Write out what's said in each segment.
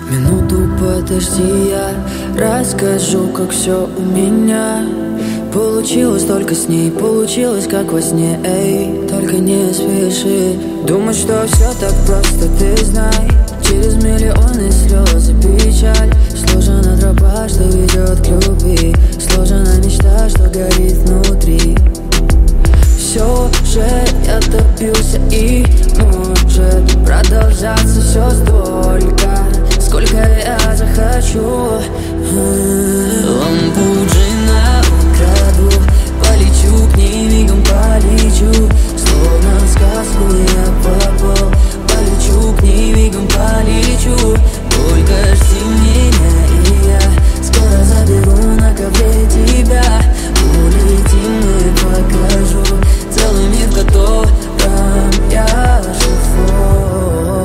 Минуту подожди, я расскажу, как все у меня получилось только с ней, получилось как во сне. Эй, только не спеши думать, что все так просто, ты знай. Через миллионы слез и печаль сложена тропа, что ведет к любви, сложена мечта, что горит внутри. Все же я добился и может продолжаться все столько, сколько я захочу. Ламборджини украду, полечу к ней, мигом полечу, словно в сказку я попал. Полечу к ней, мигом полечу, только жди меня, и я скоро заберу на ковре тебя. Улетим и покажу целый мир, в котором я живу.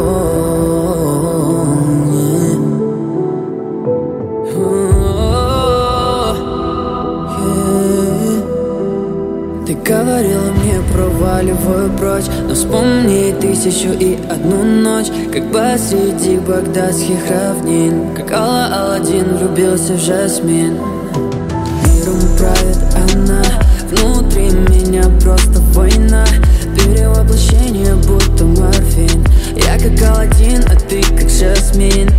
Ты говорила мне, проваливаю прочь, но вспомни 1001 ночь, как посреди багдадских равнин, как Алладин влюбился в Жасмин. Миром правит она, внутри меня просто война, перевоплощение будто морфин. Я как Алладин, а ты как Жасмин.